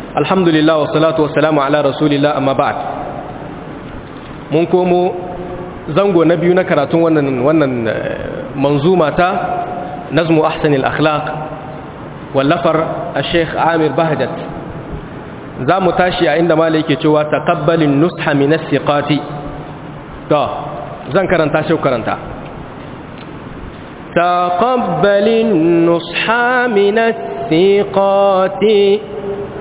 alhamdulillah wa salatu wa salamu ala rasulillah amma ba'd. Mun komo zango na biyu na karatun wannan manzuma ta nazmu ahsanil akhlaq wallafar al-sheikh Amir Bahjat. Za mu tashi a inda malai yake cewa taqabbalin nusha min as-siqati. To zan karanta shi karanta. taqabbalin nusha min as-siqati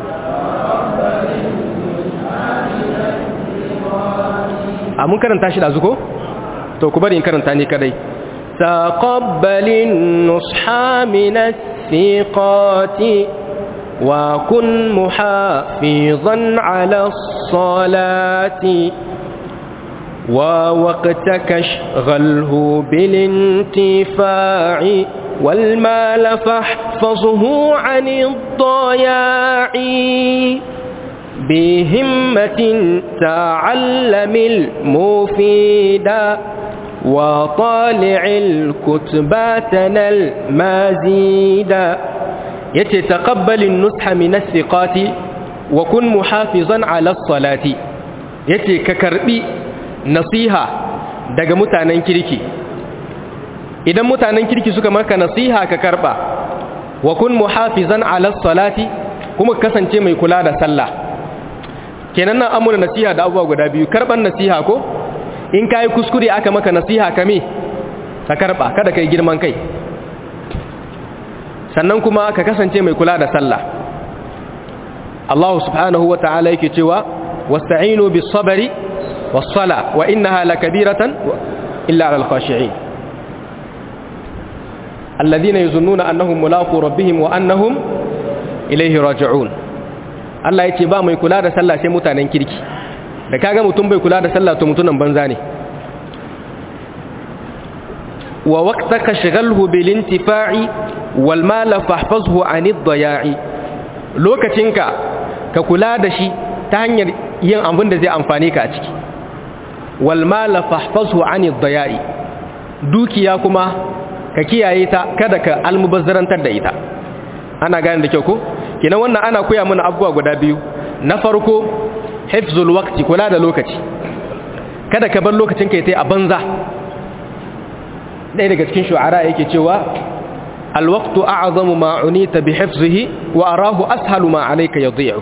mun karanta shi da zuko to ku bari in karanta ni kadai taqabbalin nusha min as-siqati wa kun muhafizan 'ala as-salati wa waqtaka ashghalhu bil intifa'i wal mal fahfazhu 'ani ad-daya'i بهمة تعلم المفيدا وطالع الكتباتنا المزيدا يتقبل النصح من الثقات وكن محافظا على الصلاة ككربي نصيحة daga mutanen kirki idan mutanen kirki suka maka nasiha ka karba wa kun muhafizan ala salati kuma kasance mai kula da sallah kenan nan amuna nasiha da abubuwa guda biyu karban nasiha ko in kai kuskure aka maka nasiha kame ka karba kada kai girman kai sannan kuma ka kasance mai kula da sallah Allah subhanahu wataala yake cewa wasta'inu bis sabri was sala wa innaha lakabiratan illa 'alal khashi'in alladhina yazunnuna annahum mulaqu rabbihim wa annahum ilayhi raji'un Allah ya ce ba mai kula da sallah sai mutanen kirki da kaga mutum bai kula da sallah to mutunan banza ne wa waqtaka shaghalhu bil intifa'i wal mal fahfazhu 'anid daya'i lokacinka ka kula da shi ta hanyar yin abin da zai amfane ka a ciki wal mal fahfazhu 'anid daya'i dukiya kuma ka kiyaye ta kada ka almubazzarantar da ita ana gane da kyau ko kina wannan ana koya mana abubuwa guda biyu na farko hifzul waqti kula da lokaci kada ka bar lokacin kai tai a banza dai daga cikin shu'ara yake cewa alwaqtu a'zamu ma unita bi hifzihi wa arahu ashalu ma alayka yadhi'u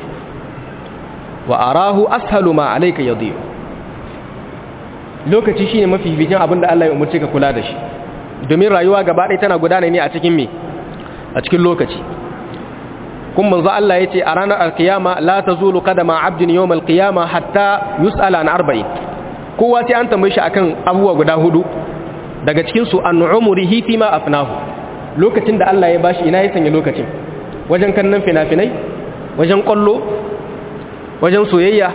lokaci shine mafi bijin abinda Allah ya umurce ka kula da shi domin rayuwa gaba ɗaya tana gudana ne a cikin me a cikin lokaci kun manzo Allah yace a ranar alkiyama la tazulu qadama 'abdin yawm alqiyama hatta yus'ala an arba'in kowa sai an tambaye shi akan abubuwa guda hudu daga cikin su an umrihi fi ma afnahu lokacin da Allah ya bashi ina ya sanya lokacin wajen kannan fina-finai wajen kollo wajen soyayya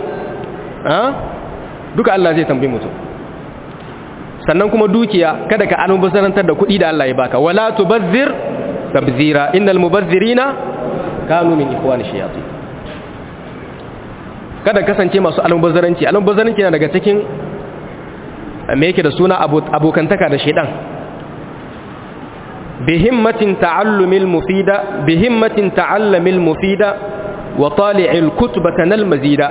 duka Allah zai tambaye mutum sannan kuma dukiya kada ka almubazzarantar da kuɗi da Allah ya baka wala tubazzir tabzira innal mubazzirina kanu min ikhwani shayatin kada kasance masu almubazzaranci na daga cikin me yake da suna abokantaka da shedan bihimmatin ta'allamil mufida wa tali'il kutbatan al mazida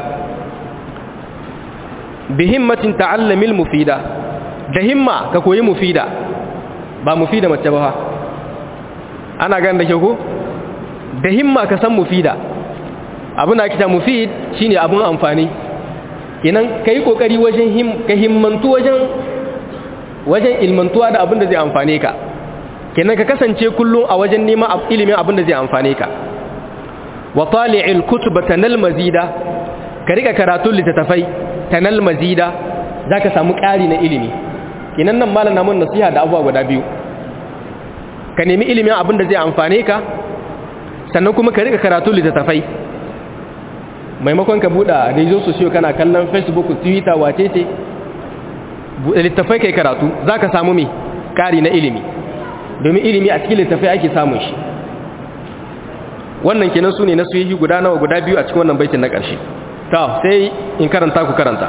bihimmatin ta'allamil mufida da himma ka koyi mufida ba mufida mace ba ana ganin da ke ko da himma ka san mufida abin da kita mufid shine abun amfani kenan kai kokari wajen ka himmantu wajen ilmantuwa da abin da zai amfane ka kenan ka kasance kullum a wajen neman ilimin abin da zai amfane ka wa tali'il kutuba tanal mazida ka rika karatun littattafai tanal mazida zaka samu ƙari na ilimi kenan nan malam na mun nasiha da abubuwa guda biyu ka nemi ilimin abin da zai amfane ka sannan kuma ka rika karatu littattafai maimakon ka buɗa rezo sosiyo kana kallon facebook twitter wacece littattafai kai karatu za ka samu mai ƙari na ilimi domin ilimi a cikin littattafai ake samun shi wannan kenan su ne na suyi guda nawa guda biyu a cikin wannan baitin na ƙarshe ta sai in karanta ku karanta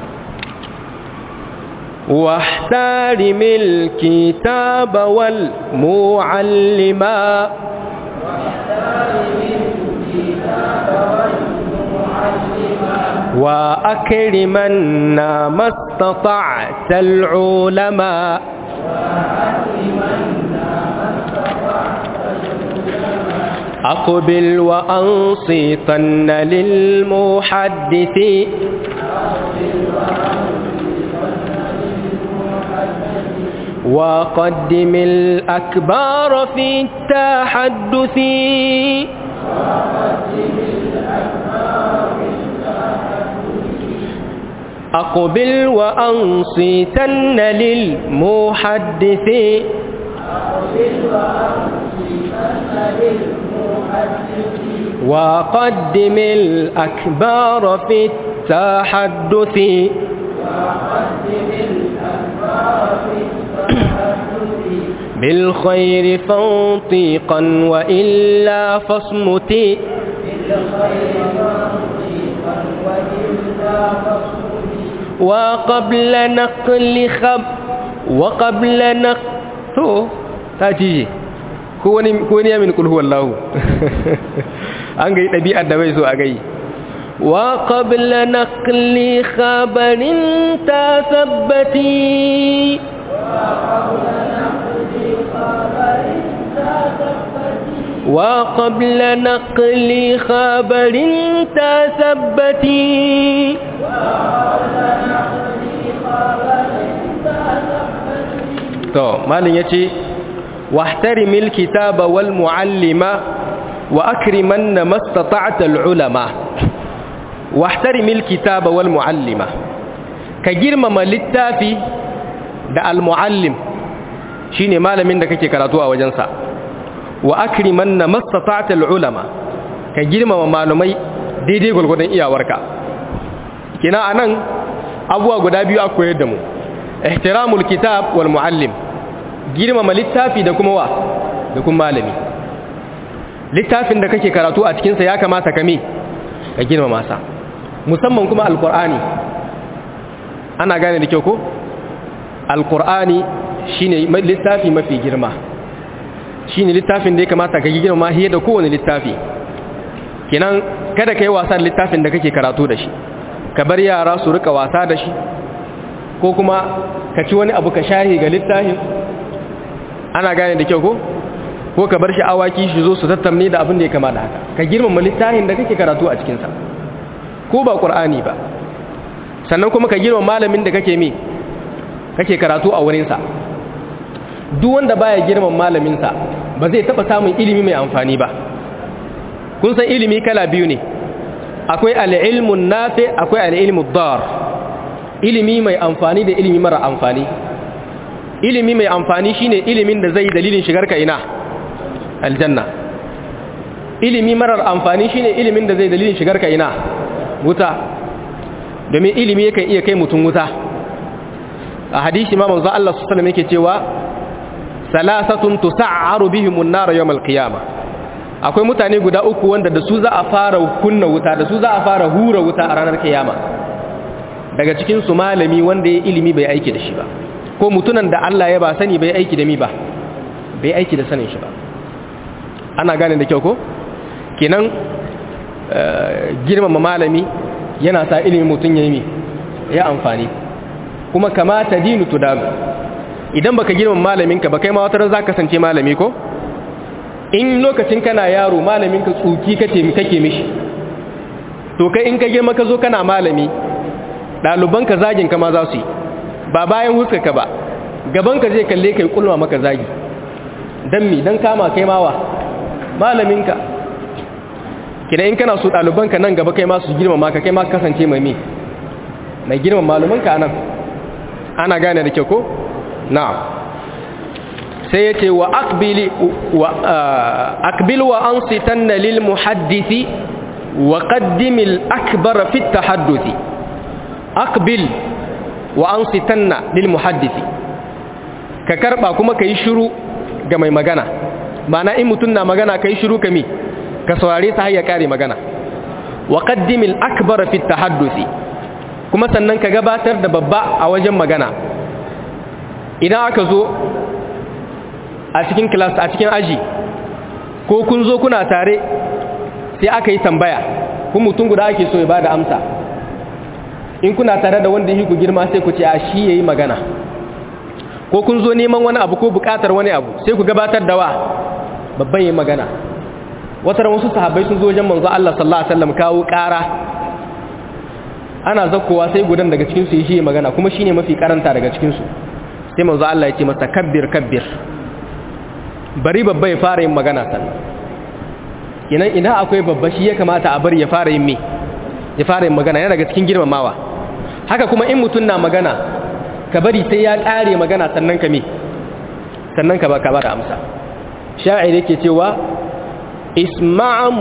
واحترم الكتاب والمعلما وأكرمنا ما استطعت العلماء أقبل وأنصتن للمحدث وقدم الأكبار في التحدث أقبل وأنصتن للمحدث وقدم الأكبار في التحدث بالخير فانطقا وإلا فاصمتي وقبل نقل تاجي ko wani yamin kul huwallahu an ga dabi'ar da bai so a gai wa qabla naqli khabarin tasabbati wa qabla naqli khabarin tasabbati to malin yace واحترم الكتاب والمعلم وأكرمن ما استطعت العلماء واحترم الكتاب والمعلم كجرم ما للتافي دا المعلم شيني مالمين دا كيكي كراتوا وجنسا وأكرمن ما استطعت العلماء كجرم ما معلومي دي قلقودن إيا وركا كنا أنان أبوا قدابيو أكو يدمو احترام الكتاب والمعلم girmama littafi da kuma da kuma malami littafin da kake karatu a cikinsa ya kamata ka girmama sa musamman kuma alqur'ani ana gane da kyau ko alqur'ani shine littafi mafi girma shine littafin da ya kamata ka girmama hiye da kowane littafi kenan kada kai wasa da littafin da kake karatu da shi ka bar yara su rika wasa da shi ko kuma ka ci wani abu ka shahi ga littafin ana gane da kyau ko ka bar shi awaki shi zo su tattamne da abin da ya kama da haka ka girmama littafin da kake karatu a cikinsa ko ba qur'ani ba sannan kuma ka girmama malamin da kake karatu a wurinsa duk wanda baya girmama malaminsa ba zai taba samun ilimi mai amfani ba kun san ilimi kala biyu ne akwai al-ilmun nafi akwai al-ilmud dar ilimi mai amfani da ilimi mara amfani ilimi mai amfani shine ilimin da zai dalilin shigar ka ina aljanna ilimi marar amfani shine ilimin da zai dalilin shigar ka ina wuta domin ilimi yakan iya kai mutum wuta a hadisi ma manzo Allah sallallahu alaihi wasallam yake cewa salasatun tus'aru bihimun nar yawm al-qiyamah akwai mutane guda uku wanda da su za a fara kunna wuta da su za a fara hura wuta a ranar kiyama daga cikin su malami wanda ya ilimi bai aiki da shi ba ko mutunan da Allah ya ba sani bai aiki da mi ba bai aiki da sanin shi ba ana gane da kyau ko kenan girmama malami yana sa ilimin mutun yayi ya amfani kuma kamata dinu tudabu idan baka girmama malaminka ba kai ma wata ran zaka kasance malami ko in lokacin kana yaro malaminka tsuki kake mishi to kai in ka girma ka zo kana malami ɗalibanka zagin ka ma za su yi ba bayan huskarka ba gabanka zai kalle kai kulma maka zagi dan mi dan kama kai mawa malaminka kina in kana so ɗalibanka nan gaba kai ma su girmama ka kai ma kasance mai girman malumanka anan ana gane da kyau ko na'am sai yace wa aqbil wa ansitanna lil muhaddisi wa qaddim al akbar fi at tahadduthi aqbil wa ansitanna lil muhaddisi ka karba kuma kai shiru ga mai magana ma'ana in mutun na magana kai shiru kami ka saurare sa har ya kare magana wa qaddim al akbar fi at tahadduthi kuma sannan ka gabatar da babba a wajen magana idan aka zo a cikin class a cikin aji ko kun zo kuna tare sai aka yi tambaya kun mutum guda ake so ya bada amsa in kuna tare da wanda yake ku girma sai ku ce a shi yayi magana, ko kun zo neman wani abu ko bukatar wani abu sai ku gabatar da wa babban yayi magana. wata ran wasu sahabbai sun zo wajen manzo Allah sallallahu alaihi wasallam kawo ƙara, ana zakkowa sai gudan daga cikin su yi shi magana kuma shine mafi karanta daga cikin su, sai manzo Allah ya ce masa kabbir bari babba ya fara yin magana sannan. Idan akwai babba shi ya kamata a bari ya fara yin magana, yana daga cikin girmamawa. Haka kuma in mutum na magana ka bari sai ya ƙare magana sannan ka ba da amsa. Sha'ir yake cewa isma'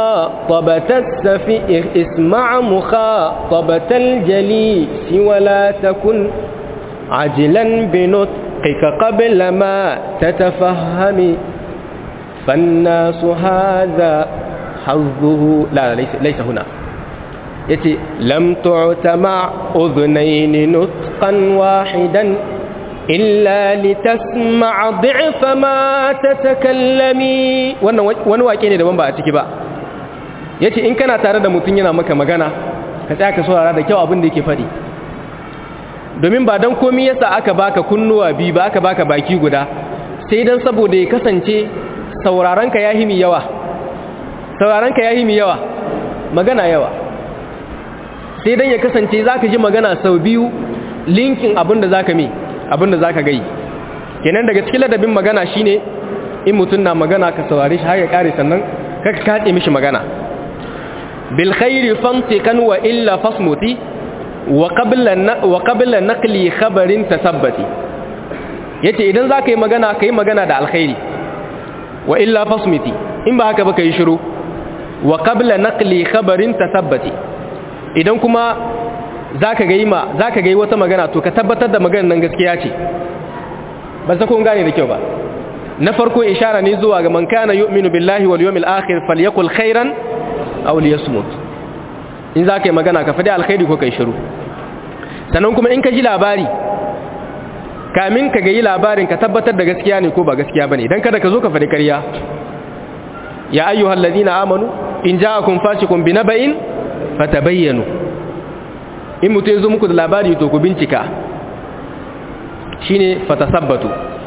mukhatabatal jalisi wala takun ajilan binutqika qabla ma tatafahhami fannasu hadha hazzuhu la laysa huna. yace lam tu'tama udhnayn nutqan wahidan illa litasma' dhi'fa ma tatakallami. wani wake ne daban ba a ciki ba. yace in kana tare da mutun yana maka magana ka tsaya ka saurara da kyau abin da yake faɗi, domin ba dan komai yasa aka baka kunnuwa biyu ba, aka baka baki guda, sai dan saboda ya kasance saurarenka yahi mi yawa magana yawa, sai dan ya kasance zaka ji magana sau biyu linkin abinda zaka gai. kenan daga cikin ladabin magana shine in mutun na magana ka saurare shi har ya kare sannan ka kace mishi magana. bil khairi fantiqan wa illa fasmuti wa qabla naqli khabarin tasabbati. yace idan zaka yi magana kai magana da alkhairi, wa illa fasmiti in ba haka ba kai shiru, wa qabla naqli khabarin tasabbati. idan kuma zaka ga yi wata magana to ka tabbatar da maganar nan gaskiya ce. ba sa kun gane da kyau ba. na farko ishara ne zuwa ga man kana yu'minu billahi wal yawmil akhir falyakul khairan aw liyasmut. in zaka yi magana ka faɗi alkhairi ko kai shiru. sannan kuma in ka ji labari kamin ka yi labarin ka tabbatar da gaskiya ne ko ba gaskiya bane, dan kada ka zo ka faɗi ƙarya. ya ayyuhal ladina amanu in ja'akum fasiqun binaba'in fatabayyanu. in mutum zo muku da labari to ku bincika, shine fatasabbatu.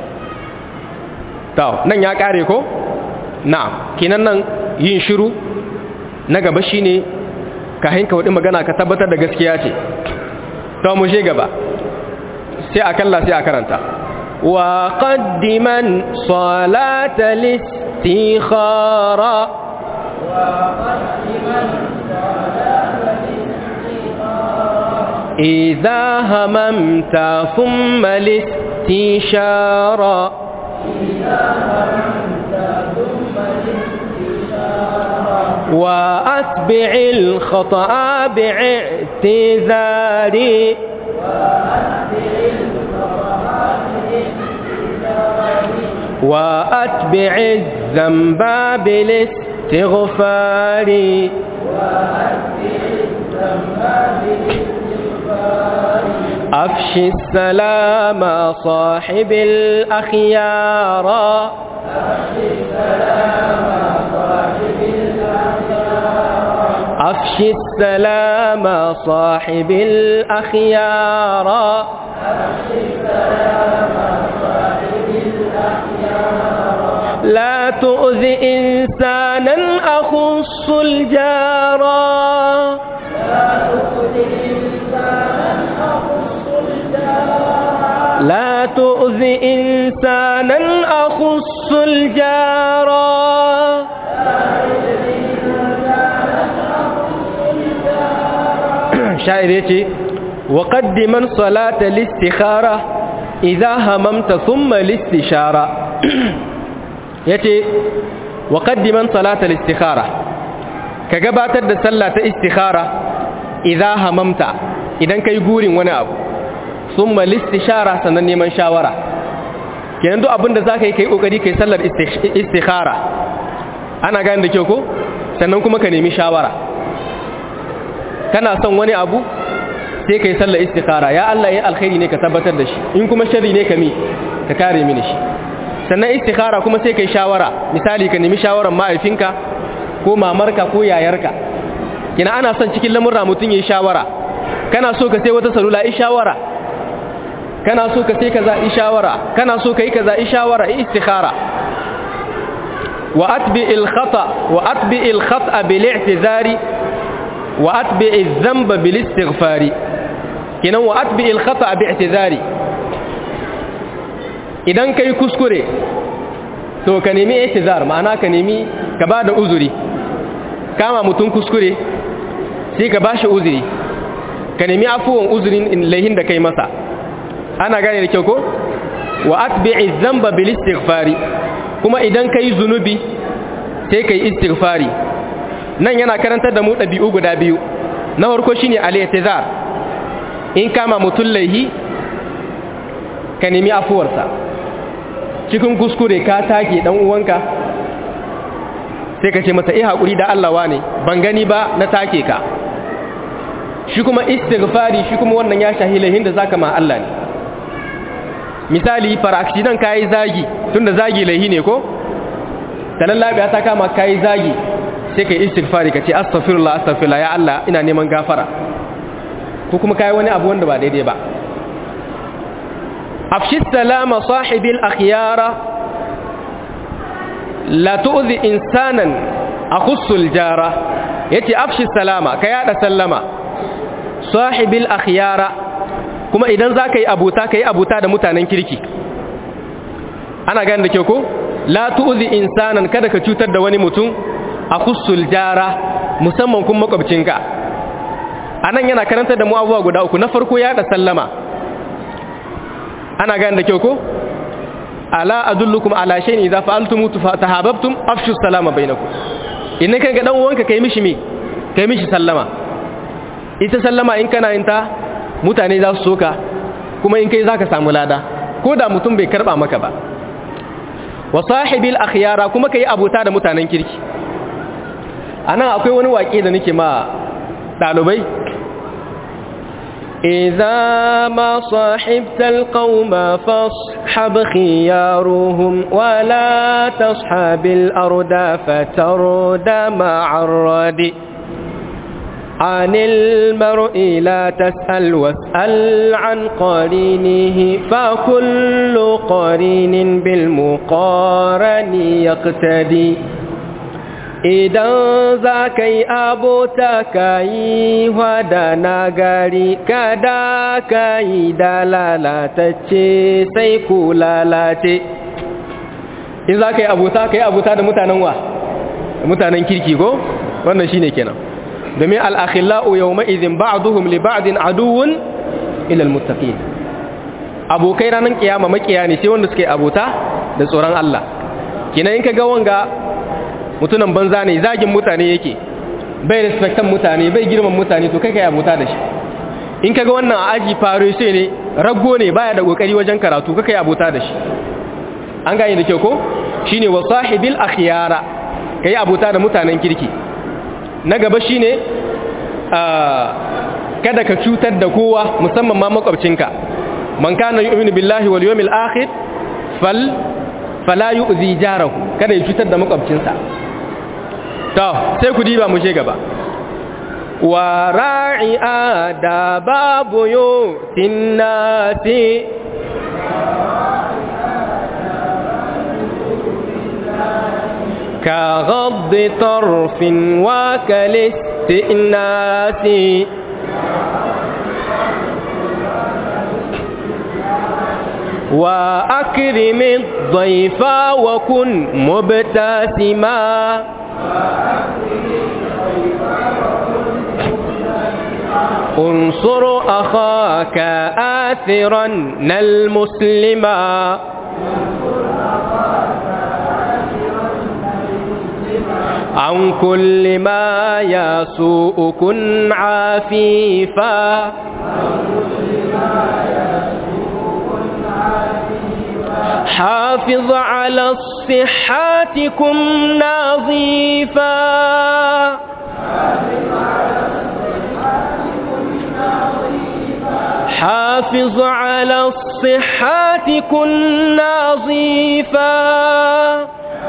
to nan ya kare ko na'am, kinan nan yin shiru na gaba shine ka hinka wadi magana ka tabbatar da gaskiya ce. to mu je gaba sai a kalla sai a karanta wa qaddiman salata listikhara idha hamamta thumma listishara وأتبع الخطأ باعتذار وأتبع الذنب بالاستغفار أفشي السلام صاحب الأخيار أفشي السلام صاحب الأخيار لا تؤذي إنسانا أخص الجار لا تؤذي إنسانا أخص الجار شاعر يتي وقدما صلاة الاستخارة إذا هممت ثم الاستشارة يتي وقدما صلاة الاستخارة كجبات الصلاة الاستخارة إذا هممت إذا كي يقولين وانا أبو ثم الاستشارة سنني من شاورة kenan duk abin da zaka yi kai kokari kai sallar istikhara ana gane da kyau ko sannan kuma ka nemi shawara. kana son wani abu sai kai sallar istikhara, ya Allah ya alkhairi ne ka tabbatar da shi, in kuma sharri ne ka kare mini shi. sannan istikhara kuma sai kai shawara, misali ka nemi shawaran mahaifinka ko mamarka ko yayarka. kina ana son cikin lamurra mutun yayi shawara kana so ka sai wata salula ishawara, kana so ka sai kaza ishawara, kana so ka yi kaza ishawara, istikhara. wa atbi'il khata bil i'tizari wa atbi'iz dhanba bil istighfari. kinan wa atbi'il khata bi i'tizari, idan kai kuskure to ka nemi i'tizar, ma'ana ka nemi ka bada uzuri. kama mutun kuskure sai ka bashi uzuri, ka nemi afuwan uzurin laihin da kai masa. ana gane da kyau ko? wa atbi'iz dhanba bil istighfari, kuma idan kai zunubi sai kai istighfari. nan yana karantar da mu dabi'u guda biyu. na farko shine al-i'tizar, in kama mutun laihi ka nemi afuwarsa. cikin kuskure ka take dan uwanka sai ka ce masa hakuri da Allah wane ban gani ba na take ka. shi kuma istighfari shi kuma wannan ya shahi laihin da zaka ma Allah ne. misali fara accident kai zagi, tunda zagi laihi ne ko? talallabi ta kama kai zagi sai kai istighfari ka ce astaghfirullah ya Allah ina neman gafara. ko kuma kai wani abu wanda ba daidai ba. afshi salama sahibil akhyara la tu'zi insanan akhussul jara. yace afshi salama, ka yada sallama, sahibil akhyara, kuma idan zaka yi abuta da mutanen kirki. ana gane da kyau ko? la tu'zi insanan, kada ka cutar da wani mutum, akhussul jara, musamman kun makwabcinka. anan yana karanta da mu abubuwa guda uku. na farko yada sallama. ana gane da kyau ko? ala adullukum ala shay'in idza fa'altum tahabbtum afshu salama bainakum. idan kaga dan uwanka kai mishi sallama. ita sallama in kana yin ta mutane za su soka, kuma in kai zaka samu lada ko da mutum bai karba maka ba. wa sahibil akhyara, kuma kai abuta da mutanen kirki. anan akwai wani waƙe da nake ma dalibai. إذا ما صاحبت القوم فاصحب خيارهم ولا تصحب الأرض فترد مع الرد. عن المرء لا تسأل واسأل عن قرينه فكل قرين بالمقارن يقتدي. idan za ka yi abota ka yi wada nagari, kada ka yi da lalatacce sai ku lalace. in za ka yi abota da mutanen wa? mutanen kirki ko? wannan shine kenan. domin al'akhila'u yau ma'izin ba'aduhum li ba'adin aduwun ilal muttaqin. abokai ranar kiyama makiya ne sai wanda suka yi abota da tsoron Allah. kina in ka ga wanga mutunan banza ne, zagin mutane yake, bai respectan mutane, bai girman mutane, to kai kai abota da shi. in kaga wannan a aji faro sai ne, rago ne, baya da kokari wajen karatu, kai kai abota da shi. an gane da kyau ko? shine wa sahibil akhyara, kai abota da mutanen kirki. na gaba shine kada ka cutar da kowa, musamman ma makwabcinka. man kana yu'minu billahi wal yawmil akhir fala yu'zi jarahu, kada ya cutar da makwabcinsa. to sai ku diba mu je gaba. wa ra'i'a da babu yutin nasi ka ghaddi tarfin wa kalistinasi. وأكرم الضيف وكن مبتسما انصر أخاك آثرا المسلما عن كل ما يسوء كن عفيفا حافظ على الصحة كن نظيفا حافظ على الصحة كن نظيفا.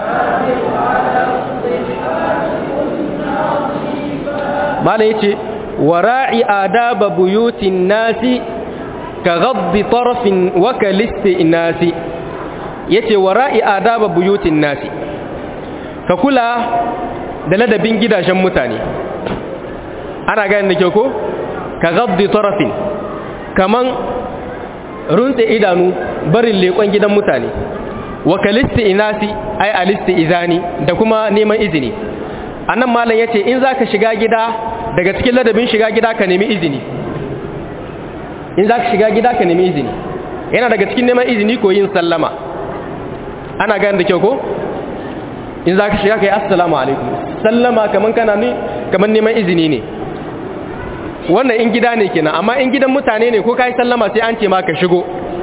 ما ليتي wara'i adaba buyutin nasi ka ghaddi tarfin wa kalisti nasi, yace wara'i adaba buyutin nasi, ka kula da ladabin gidajen mutane. Ana gane da kyau ko? Ka ghaddi tarfin, kaman runtse idanu barin leƙon gidan mutane, wa kalisti inasi ai alisti izani, da kuma neman izini. Annan malam yace in zaka shiga gida, daga cikin ladabin shiga gida ka nemi izini. In zaka shiga gida ka nemi izini, yana daga cikin neman izini ko yin sallama. Ana gane da kyau ko? In zaka shiga kai assalamu alaikum, sallama kaman neman izini ne. Wannan in gida ne kenan, amma in gidan mutane ne ko kai sallama sai an ce ma ka shigo.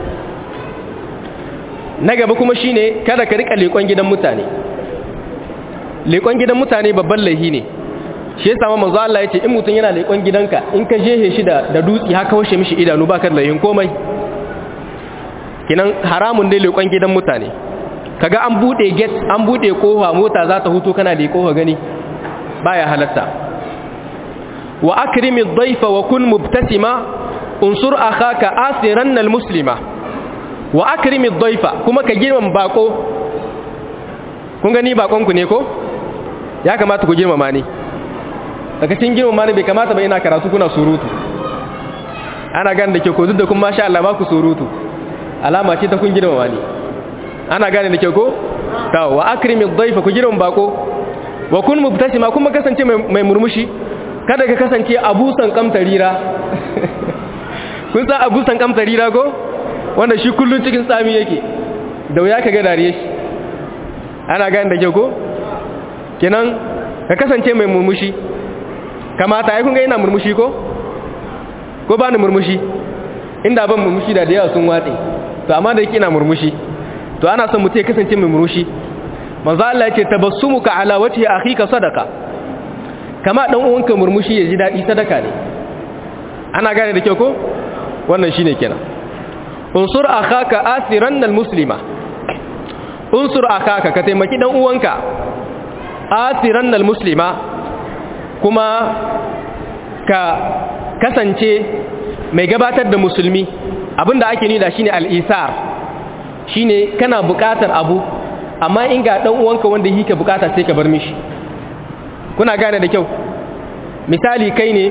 Na gaba kuma shine kada ka rika leƙon gidan mutane. Leƙon gidan mutane babban laihi ne. Shi yasa manzo Allah ya ce in mutun yana leƙon gidanka, in ka jehe shi da dutsi haka washe mishi idanu baka da laihin komai. Kinan haramun dai leƙon gidan mutane. Kaga an bude gate, an bude kofa, mota za ta huto kana da kofa gani, baya halatta. Wa akrimi ad-dayfa wa kun mubtasima unsur akhaka asiran al-muslima. Wa akrimi ad-dayfa, kuma ka girmama bako. Kun gani bakon ku ne ko? Ya kamata ku girmama ni. Daga cikin girmama ni bai kamata ba ina karatu kuna surutu. Ana gane da ke ko duk da kun masha Allah ba ku surutu. Alama ce ta kun girmama ni. Ana gane da ke ko? Ta wa akrimi ad-dayfa, ku girmama bako. Wa kun mubtasima, kuma kasance mai murmushi. Kada ka kasance abusan kamtarira. Kun san abusan kamtarira ko? Wanda shi kullun cikin tsami yake. Da wuya ka ga dariye shi. Ana gane da kyau ko? Kenan ka kasance mai murmushi. Kamata ai kun ga ina murmushi ko? Ko ba ni murmushi? Inda ban murmushi da yawa sun watse. To amma da yake ina murmushi. To ana son mutum ya kasance mai murmushi. Manzo Allah yake tabassumuka ala wajhi akhika sadaqa. Kama dan uwanka murmushi ya ji dadi sadaka ne. Ana gane da kyau ko? Wannan shine kenan. Unsur akhaka asiran almuslima. Unsur akhaka, ka taimaki dan uwanka asiran almuslima, kuma ka kasance mai gabatar da musulmi. Abinda ake nuna shine al-isar, shine kana buƙatar abu amma in ga dan uwanka wanda yake buƙata sai ka bar mishi. Kuna gane da kyau? Misali kai ne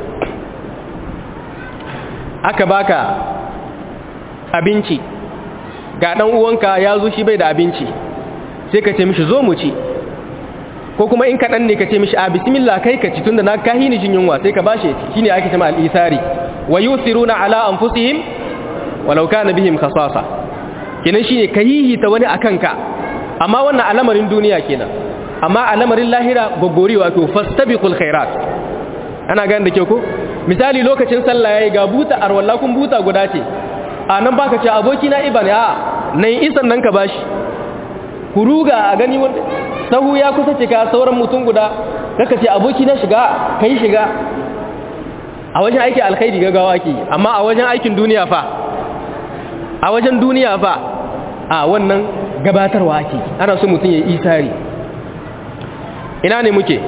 aka baka abinci, ga dan uwanka ya zo shi bai da abinci, sai ka ce mishi zo mu ci. Ko kuma in kaɗan ne ka ce mishi a bismillah kai ka ci tunda na kahi ni jin yunwa, sai ka bashi ya ci. Shine ake cewa al-isari. Wa yusiruna ala anfusihim walau kana bihim khasasa. Kenan shine kahihi ta wani akan ka, amma wannan al'amarin duniya kenan. Amma al'amarin lahira goggorewa to fastabiqul khairat. Ana gane da kyau ko? Misali lokacin sallah yayi ga buta arwalla kun buta guda ce. A nan baka ce aboki na iba ne, a nan isan nan ka bashi. Ku ruga a gani wanda sahu ya kusa cika sauran mutum guda, kaka ce aboki na shiga, kai shiga. A wajen aikin alkhairi gaggawa ake, amma a wajen aikin duniya fa, a wajen duniya fa, a wannan gabatarwa ake. Ana so mutum ya yi isari. Ina ne muke?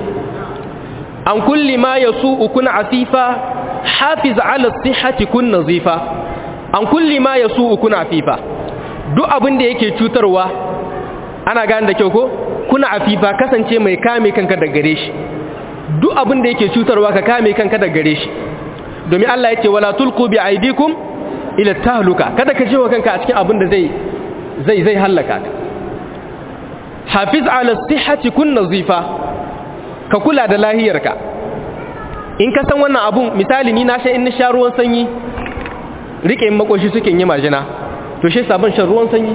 An kulli ma yasu'u kun afifa, hafiz ala sihhati kun nazifa. An kulli ma yasu'u kun afifa. Duk abin da yake cutarwa, ana gane da kyau ko? Kuna afifa, kasance mai kame kanka daga gare shi. Duk abin da yake cutarwa ka kame kanka daga gare shi. Domin Allah yake wala tulqu bi aidikum ila tahluka. Kada ka jewa kanka a cikin abin da zai halaka ka. Hafiz ala sihhati kun nazifa. Ka kula da lahiyarka. In ka san wannan abun, misali ni na sha in sha ruwan sanyi, rike in makoshi suke yi majina. To shi sabon shan ruwan sanyi.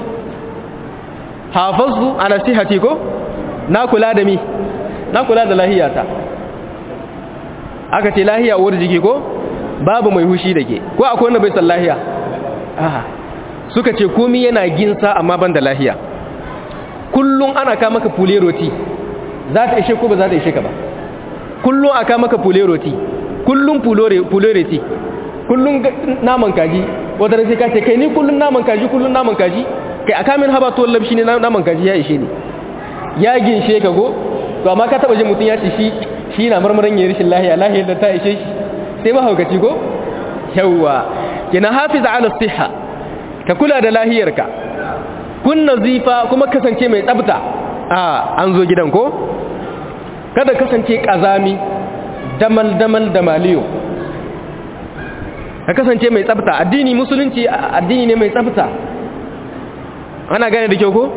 Hafazu ala sihhati ko? Na kula da mi? Na kula da lahiyata. Aka ce lahiya uwar jiki ko? Babu mai hushi da ke. Ko akwai wanda bai san lahiya? Aha. Suka ce komai yana ginsa amma ban da lahiya. Kullum ana ka maka fule roti. Za ta ishe ko ba za ta ishe ka ba? Kullum aka maka fule roti. Kullum fule roti. Kullum naman kaji. Wata sai ka ce kai ni kullum naman kaji, kullum naman kaji. Kai aka min haba tuwon labshi ne naman kaji ya ishe ni. Ya ginshe ka go? To amma ka taba jin mutum ya ce shi na marmarin yayin rashin lahiya da ta ishe shi. sai mahaukaci ko yawa kina hafiz ala siha ka kula da lahiyarka kun nazifa kuma kasance mai tsafta an zo gidan ko kada kasance kazami damal da maliyo ka kasance mai tsafta addini musulunci addini ne mai tsafta ana gane da kyau ko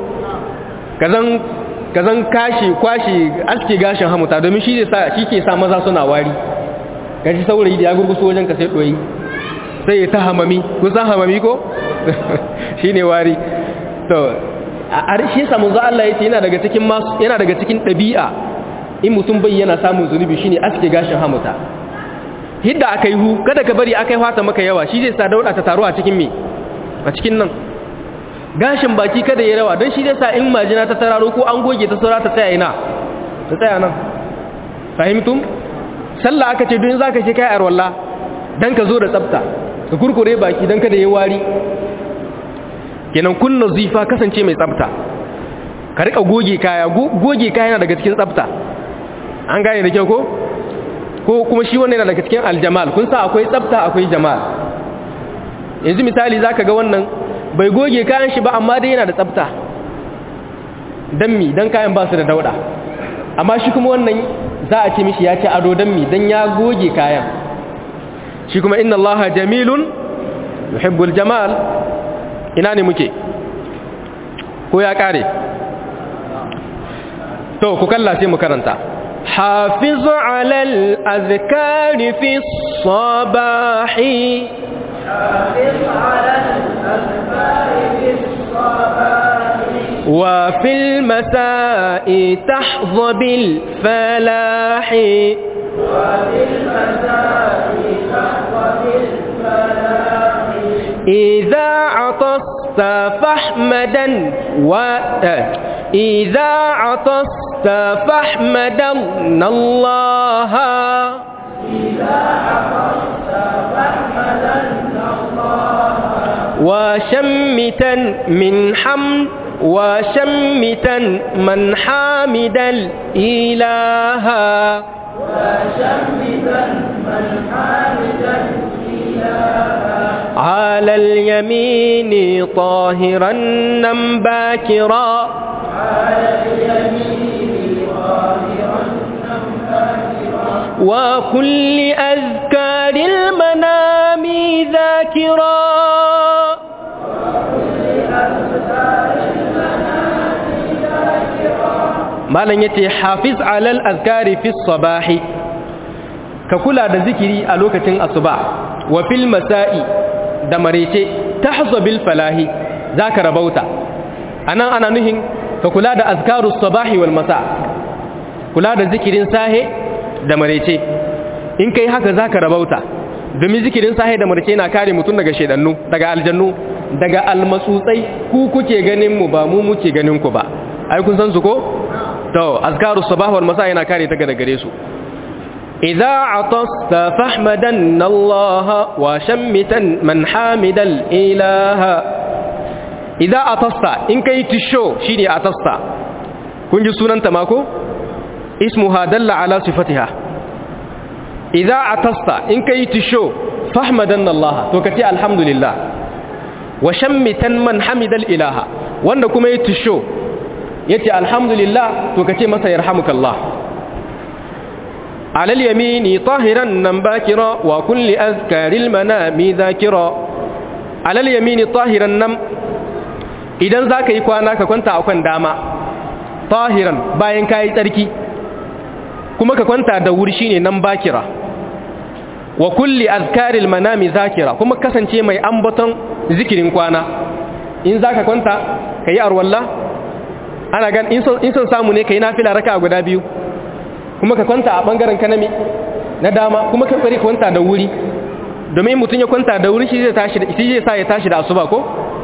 kazan kwashi aske gashin hamuta domin shi ke sa maza suna wari gashi saurayi da ya gurgusu wajen ka sai doyi sai ya ta hamami kusan hamami ko shine wari to a shi yasa manzo Allah yace yana daga cikin dabi'a in mutum bai yana samun zunubi shine aske gashin hamuta hidda akai kada ka bari akai fata maka yawa shi zai sa dauda ta taru a cikin me a cikin nan gashin baki kada ya rawa don shi zai sa in majina ta tararo ko an goge ta saura ta tsaya nan fahimtum sallah aka ce don zaka ce kai arwalla dan ka zo da tsafta ka kurkure baki dan kada ya wari kenan kun nazifa kasance mai tsafta ka rika goge kaya yana daga cikin tsafta an gane da kyau ko kuma shi wannan yana daga cikin aljamal kun sa akwai tsafta akwai jamal yanzu misali zaka ga wannan bai goge kayan shi ba amma dai yana da tsafta dan kayan ba su da dauda amma shi kuma wannan za a ce mishi ya ce ado dan ya goge kayan shi kuma inna allaha jamilun yuhibbul jamal ina ne muke ko ya kare to ku kalla sai mu karanta hafiz ala al-azkari fi as-sabahi hafiz ala al-azkari fi as-sabahi wa fil masa'i tahza bil falahi wa fil masa'i tahza bil falahi idza عطست فاحمدا إذا عطست فاحمدا الله وشمتا من حامد الإله على اليمين طاهرا نم باكرا وكل أذكار المنام ذاكرا malan yace hafiz alal azkari fi sabahi ka kula da zikiri a lokacin asuba wa fil masa'i da marece tahza bil falahi zaka rabauta anan ana nuhin ka kula da azkarus sabahi wal masa kula da zikirin sahe da marece in kai haka zaka rabauta domin zikirin sahe da marece na kare mutun daga shedannu daga aljannu daga almasutsai ku kuke ganin mu ba mu muke ganin ku ba ai kun san su ko to azkarus sabah wal masa yana kare ta daga gare su idza atasta fahmadan Allah wa shammitan man hamidal ilaha idza atasta in kai tisho shine atasta kun ji sunanta mako ismuha dalla ala sifatiha idza atasta in kai tisho fahmadan Allah to kace alhamdulillah wa shammitan man hamidal ilaha wanda kuma yi tisho yace alhamdulillah to kace masa yarhamukallah alal yamini tahiran nan bakira wa kulli azkaril manami zakira alal yamini tahiran nan idan zaka yi kwana ka kwanta a kan dama tahiran bayan kai tsarki kuma ka kwanta da wuri shine nan bakira wa kulli azkaril manami zakira kuma kasance mai ambaton zikirin kwana in zaka kwanta kai arwalla ana gan in son samu ne kai nafila raka guda biyu kuma ka kwanta a bangaren kanami na dama kuma ka kwari kwanta da wuri domin mutun ya kwanta da wuri shi zai sa ya tashi da asuba ko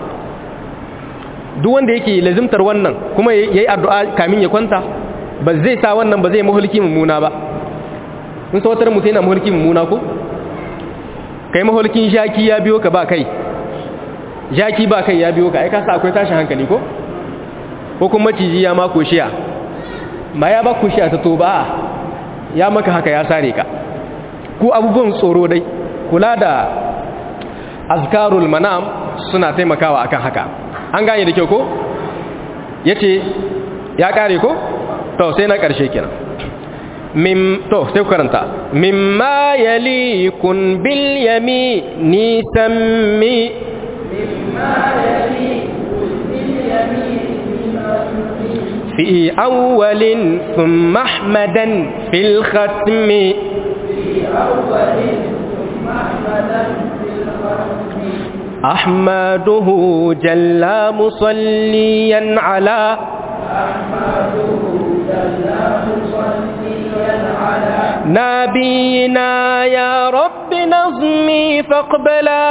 duk wanda yake lazimtar wannan kuma yayi addu'a kamin ya kwanta ba zai sa wannan ba zai mahulki mummuna ba kun sa wata mutum yana mahulki mummuna ko kai mahulkin jaki ya biyo ka ba kai jaki ba kai ya biyo ka ai ka sa akwai tashin hankali ko kuma maciji ya mako shiya ba ya ba ku shiya ta toba ya maka haka ya sare ka ko abubuwan tsoro dai kula da azkarul manam suna taimakawa akan haka an gane da kyau ko yace ya kare ko to sai na karshe kenan to sai ku karanta mimma yalikun bil yamini sammi mimma yalikun bil yamini في أول ثم أحمدا في الختم أحمده جل مصليا على نبينا يا رب نظمي فاقبلا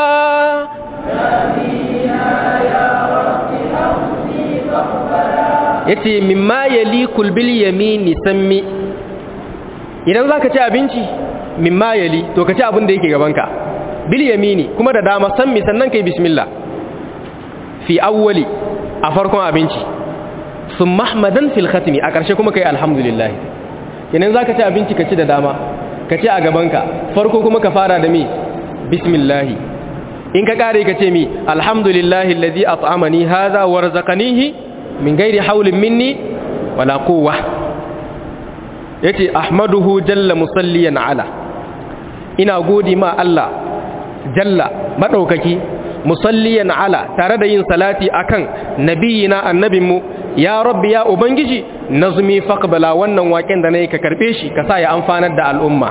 yace mimma yalikul bil yamini sammi idan zaka ci abinci mimma yali to ka ci abin da yake gabanka bil yamini kuma da dama sammi sannan kai bismillah fi awwali a farkon abinci thumma ahmadan fil khatmi a karshe kuma kai alhamdulillah idan zaka ci abinci ka ci da dama ka ci a gabanka farko kuma ka fara da mi bismillah in ka kare ka ce mi alhamdulillahi alladhi at'amani hadha warzaqanihi min gairi haulin minni wala quwwa yace ahmaduhu jalla musalliyan ala ina godi ma Allah jalla madaukaki musalliyan ala tare da yin salati akan nabiyina annabinmu ya rabbi ya ubangiji nazmi faqbala wannan waken da nayi ka karbe shi ka sa ya amfanar da al'umma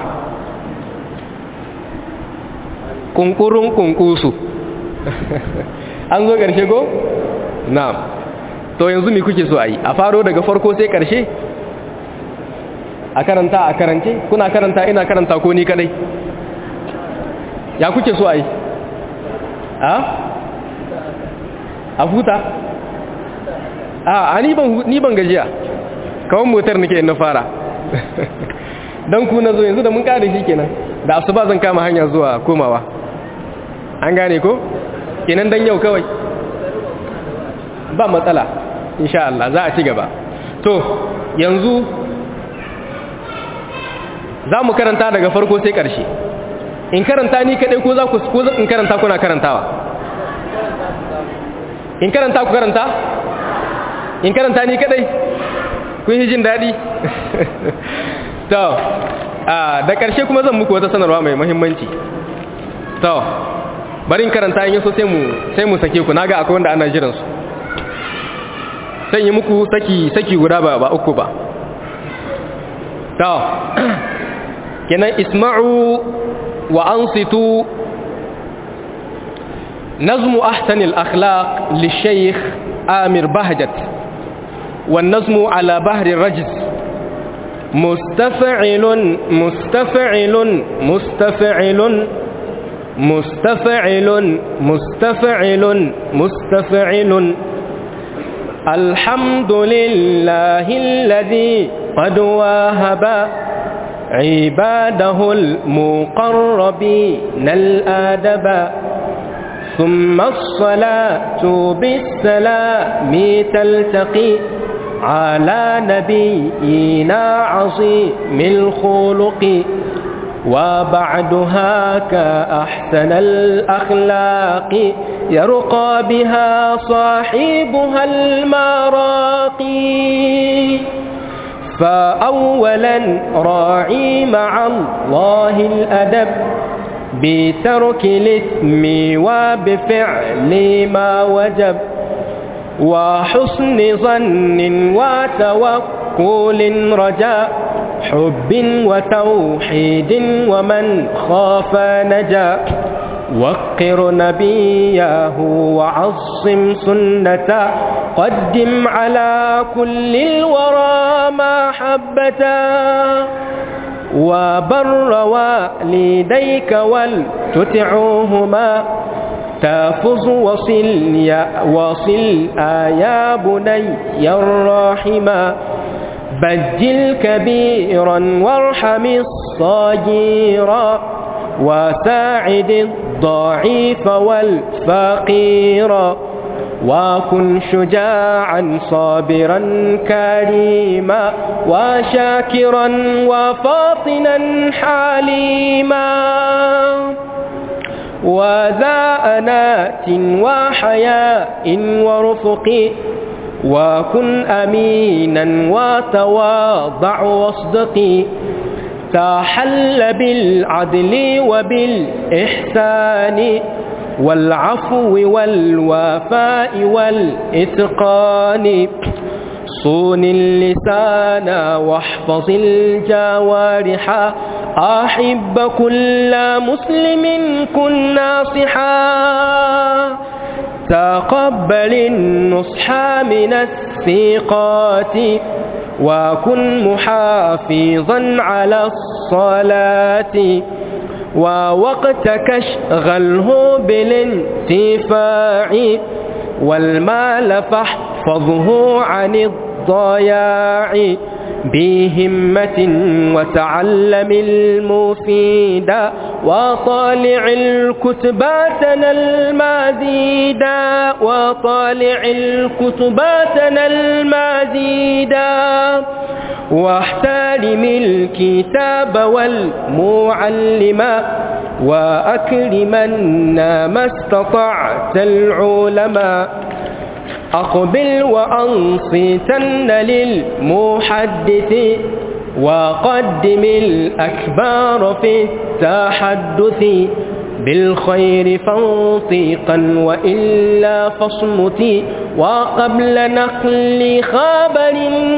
kunkurun kunkusu an zo karshe go na'am to yanzu me kuke so a yi a faro daga farko sai karshe a karanta a karance kuna karanta ina karanta ko ni kadai ya kuke so a yi a huta ni ban gajiya kawai motar nake na fara don ku na zo yanzu da mun kare shi kenan da asuba zan kama hanya zuwa komawa an gane ko kenan dan yau kawai ba matsala insha Allah za a ci gaba to yanzu za mu karanta daga farko sai ƙarshe in karanta ni kadai ko za ku ko in karanta kuna karantawa in karanta ku karanta in karanta ni kadai kun yi jin daɗi to da ƙarshe kuma zan muku wata sanarwa mai muhimmanci to bari in karanta in yaso sai mu sake ku naga akwai wanda ana jiran su sai yi muku saki guda ba uku ba to kenan isma'u wa ansitu nazmu ahsanil akhlaq lishaykh Amir Bahjat wan nazmu ala bahri rajz mustaf'ilun mustaf'ilun mustaf'ilun mustaf'ilun mustaf'ilun mustaf'ilun alhamdulillahi alladhi qad wahaba عباده المقربين الآدب ثم الصلاة بالسلام تلتقي على نبينا عظيم الخلق وبعدها كأحسن الأخلاق يرقى بها صاحبها المراقي فأولا راعي مع الله الأدب بترك الإثم وبفعل ما وجب وحسن ظن وتوكل رجاء حب وتوحيد ومن خاف نجا وقر نبيه وعظم سنته قدم على كل الورى محبتا وبر والديك ولتطعهما تفز وصل يا بني الراحما بجل كبيرا وارحم الصغيرا وساعد الضعيف والفقير وكن شجاعا صابرا كريما وشاكرا وفاطنا حليما وذا أنات وحياء ورفق وكن أمينا وتواضع واصدق تحل بالعدل وبالإحسان والعفو والوفاء والإتقان صون اللسان واحفظ الجوارح أحب كل مسلم كن ناصحا تقبل النصح من الثقات وكن محافظا على الصلاة ووقتك اشغله بالانتفاع والمال فاحفظه عن الضياع بهمة وتعلم المفيد وطالع الكتباتنا المزيدا وطالع الكتباتنا المزيدا واحترم الكتاب والمعلم وأكرمنا ما استطعت العلماء أقبل وأنصتن للمحدث وقدم الأكبار في التحدث بالخير فانطقا وإلا فاصمتي وقبل نقل خبر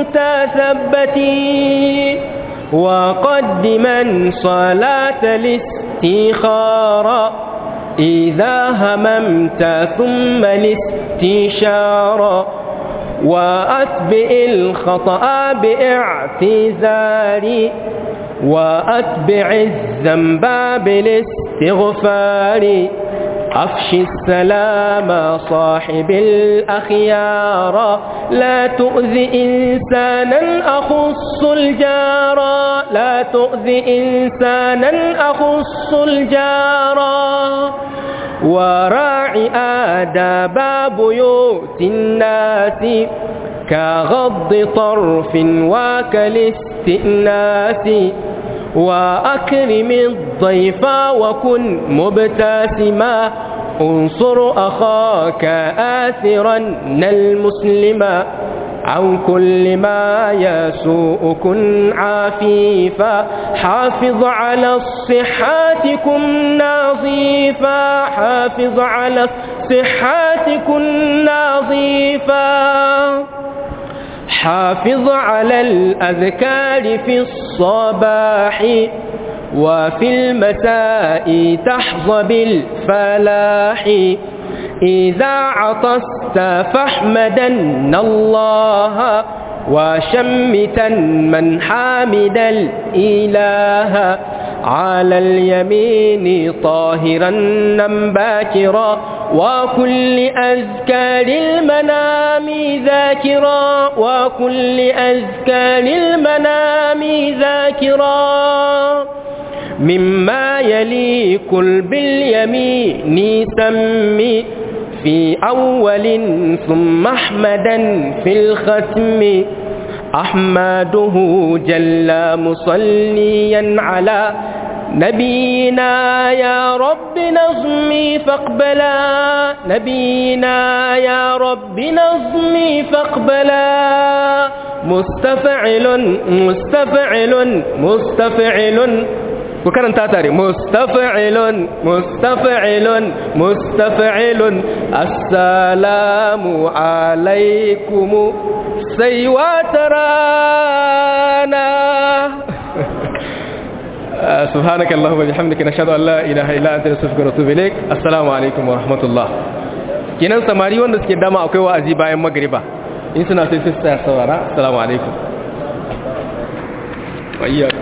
تثبتي وقدما صلاة الاستخارة إذا هممت ثم الاستشارة وأتبع الخطأ باعتذار وأتبع الذنب بالاستغفار أفشي السلام صاحب الأخيار لا تؤذي إنسانا أخص الجار لا تؤذي إنسانا أخص الجار وراعي آداب بيوت الناس كغض طرف وكالاستئناس وأكرم الضيف وكن مبتسما انصر أخاك آثرا المسلما عن كل ما يسوء كن عفيفا حافظ على الصحات كن نظيفا حافظ على الصحات كن نظيفا حافظ على الأذكار في الصباح وفي المساء تحظى بالفلاح إذا عطست فاحمدن الله وشمتا من حامد الإله على اليمين طاهرا باكرا وكل أذكار المنام ذاكرا وكل أذكار المنام ذاكرا مما يليق باليمين سمي في أول ثم أحمدا في الختم أحمده جل مصليا على نبينا يا رب نظمي فاقبلا نبينا يا رب نظمي فاقبلا مستفعل مستفعل مستفعل وكرنتا تاري مستفعل مستفعل مستفعل السلام عليكم سيواترانا سبحانك اللهم وبحمدك نشهد ان لا اله الا انت نستغفرك ونتوب اليك السلام عليكم ورحمه الله kenan samari wanda suke dama akwai wa'azi bayan magriba in suna sai su tsaya saurara assalamu alaikum wa